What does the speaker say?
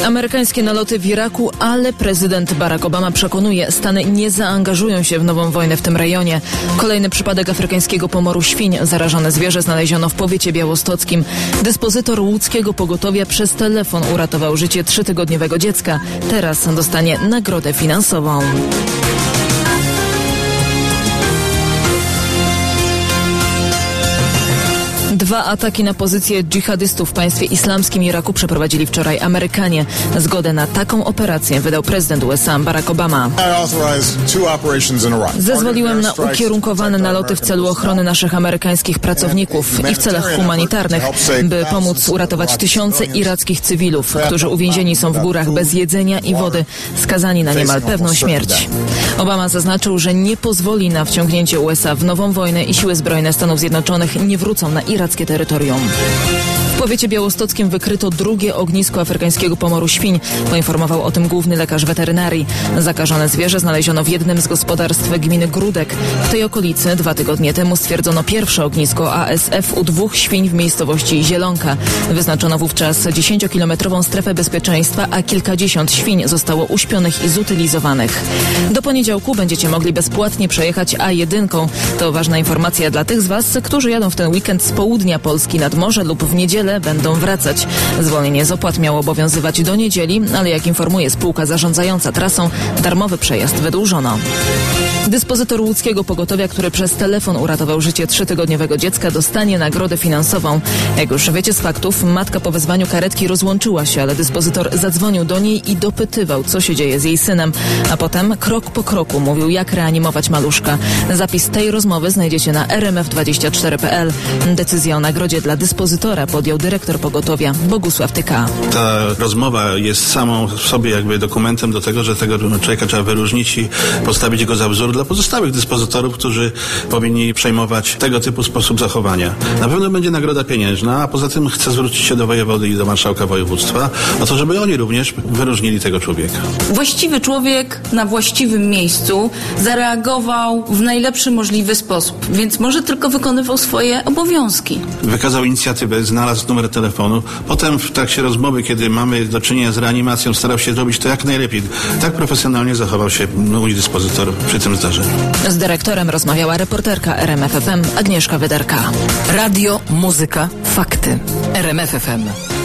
Amerykańskie naloty w Iraku, ale prezydent Barack Obama przekonuje, Stany nie zaangażują się w nową wojnę w tym rejonie. Kolejny przypadek afrykańskiego pomoru świń. Zarażone zwierzę znaleziono w powiecie białostockim. Dyspozytor łódzkiego pogotowia przez telefon uratował życie 3-tygodniowego dziecka. Teraz dostanie nagrodę finansową. Dwa ataki na pozycje dżihadystów w państwie islamskim Iraku przeprowadzili wczoraj Amerykanie. Zgodę na taką operację wydał prezydent USA Barack Obama. Zezwoliłem na ukierunkowane naloty w celu ochrony naszych amerykańskich pracowników i w celach humanitarnych, by pomóc uratować tysiące irackich cywilów, którzy uwięzieni są w górach bez jedzenia i wody, skazani na niemal pewną śmierć. Obama zaznaczył, że nie pozwoli na wciągnięcie USA w nową wojnę i siły zbrojne Stanów Zjednoczonych nie wrócą na irackie terytorium. W powiecie białostockim wykryto drugie ognisko afrykańskiego pomoru świń. Poinformował o tym główny lekarz weterynarii. Zakażone zwierzę znaleziono w jednym z gospodarstw gminy Grudek. W tej okolicy 2 tygodnie temu stwierdzono pierwsze ognisko ASF u 2 świń w miejscowości Zielonka. Wyznaczono wówczas 10-kilometrową strefę bezpieczeństwa, a kilkadziesiąt świń zostało uśpionych i zutylizowanych. Do poniedziałku będziecie mogli bezpłatnie przejechać A1. To ważna informacja dla tych z Was, którzy jadą w ten weekend z południa Polski nad morze lub w niedzielę będą wracać. Zwolnienie z opłat miało obowiązywać do niedzieli, ale jak informuje spółka zarządzająca trasą, darmowy przejazd wydłużono. Dyspozytor łódzkiego pogotowia, który przez telefon uratował życie 3-tygodniowego dziecka, dostanie nagrodę finansową. Jak już wiecie z faktów, matka po wezwaniu karetki rozłączyła się, ale dyspozytor zadzwonił do niej i dopytywał, co się dzieje z jej synem. A potem krok po kroku mówił, jak reanimować maluszka. Zapis tej rozmowy znajdziecie na rmf24.pl. Decyzję o nagrodzie dla dyspozytora podjął dyrektor pogotowia Bogusław Tyka. Ta rozmowa jest samą w sobie jakby dokumentem do tego, że tego człowieka trzeba wyróżnić i postawić go za wzór dla pozostałych dyspozytorów, którzy powinni przejmować tego typu sposób zachowania. Na pewno będzie nagroda pieniężna, a poza tym chcę zwrócić się do wojewody i do marszałka województwa o to, żeby oni również wyróżnili tego człowieka. Właściwy człowiek na właściwym miejscu zareagował w najlepszy możliwy sposób, więc może tylko wykonywał swoje obowiązki. Wykazał inicjatywę, znalazł numer telefonu. Potem w trakcie rozmowy, kiedy mamy do czynienia z reanimacją, starał się zrobić to jak najlepiej. Tak profesjonalnie zachował się mój dyspozytor przy tym zdarzeniu. Z dyrektorem rozmawiała reporterka RMF FM Agnieszka Wyderka. Radio, muzyka, fakty. RMF FM.